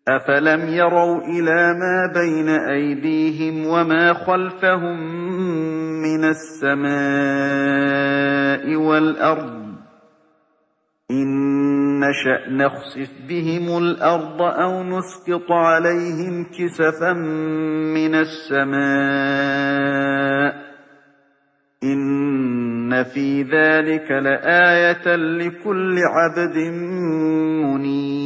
أَفَلَمْ يَرَوْا إِلَىٰ مَا بَيْنَ أَيْدِيهِمْ وَمَا خَلْفَهُم مِّنَ السَّمَاءِ وَالْأَرْضِ ۚ إِن نَّشَأْ نَخْسِفْ بِهِمُ الْأَرْضَ أَوْ نُسْقِطْ عَلَيْهِمْ كِسَفًا مِّنَ السَّمَاءِ ۚ إِنَّ فِي ذَٰلِكَ لَآيَةً لِّكُلِّ عَبْدٍ مُّنِيبٍ